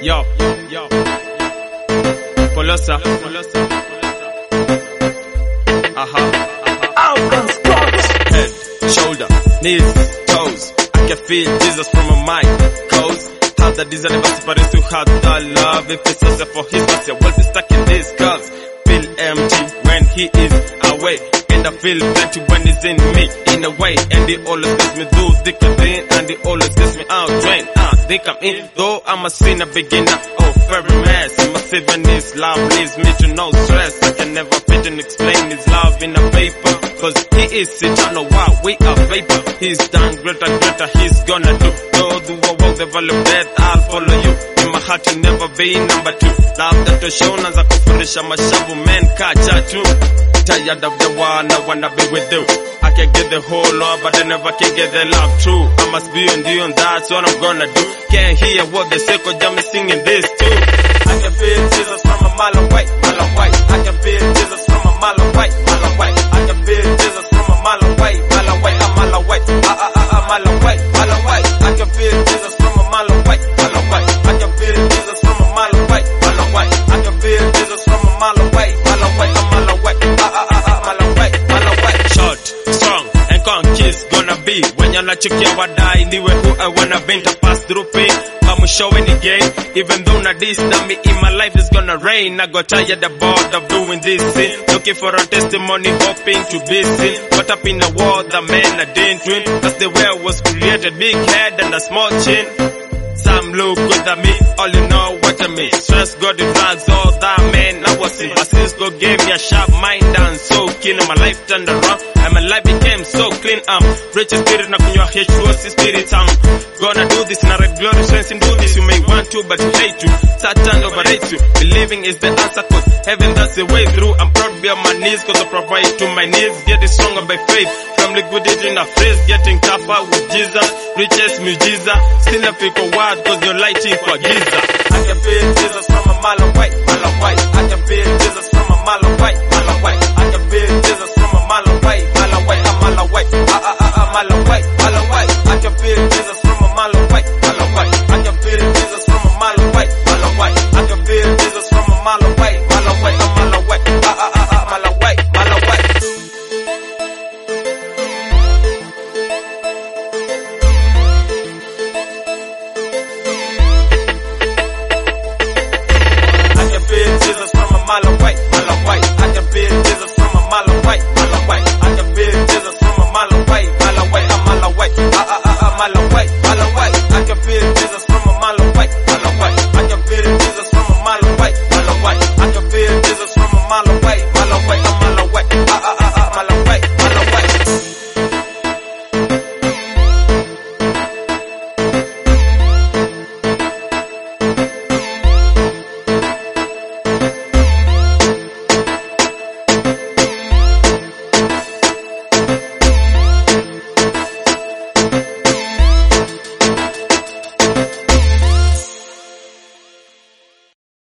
Yo, Polosa. Head, shoulder, knees, toes. I can feel Jesus from my mind. Cause how the desire never separates to how the love. If it's also for his mercy, I will be stuck in this cause. Feel empty when he is away, and I feel plenty when he's in me. In a way, and he always gets me through thick and thin, and he always gets me out drained. Think I'm in, though I'm a sinner, beginner of every mess. Massive and his love leaves me to no stress. I can never fit and explain his love in a paper, cause he is eternal while we are vapor. He's done greater, he's gonna do. Though do I walk the valley of death, I'll follow you. In my heart you'll never be number two. Love that was shown as a kufurisha mashabu men kacha too. Tired of the one, I wanna be with you. I can get the whole lot, but I never can get the love true. I must be on you, and that's what I'm gonna do. Can't hear what they say, cause I'm singing this too. I can feel Jesus from a mile away, mile away. I can feel Jesus from a mile away, mile away. I can feel Jesus from a mile away, mile away, a mile away, a mile away, mile away. I can feel Jesus from a mile away, mile away. I can feel Jesus from a mile away, mile away. I can feel Jesus from a mile away, mile away, a mile away, mile away, mile away. Short, strong, and conquist gonna be when you're not checking what I anyway who I wanna be to pass through pain. I'm showing the game, even though not this time me in my life is gonna rain. I got tired about of doing this sin, looking for a testimony, hoping to be seen. Caught up in a war, the man I didn't win. That's the way I was created, big head and a small chin. Some look good at me, all you know what I mean. Stress got the drugs, all that man I was in. My Cisco gave me a sharp mind and so keen. My life turned around and my life became so clean. I'm rich in spirit, not in your H2O spirit. I'm gonna do this in a red glory, sense and do this. You may want to, but you hate to. Satan overrates you. Believing is the answer, cause heaven that's the way through. I'm proud to be on my knees, cause I provide to my needs. Getting stronger by faith, from liquidity in a phrase. Getting tougher with Jesus, riches, mujiza. Still a pick a word, cause you're lighting for Giza. I can feel Jesus from a mile away, mile away. I can feel Jesus from a mile away, mile away. I can feel Jesus from a mile away, mile away, a mile away, a mile away, mile away. I can feel Jesus from a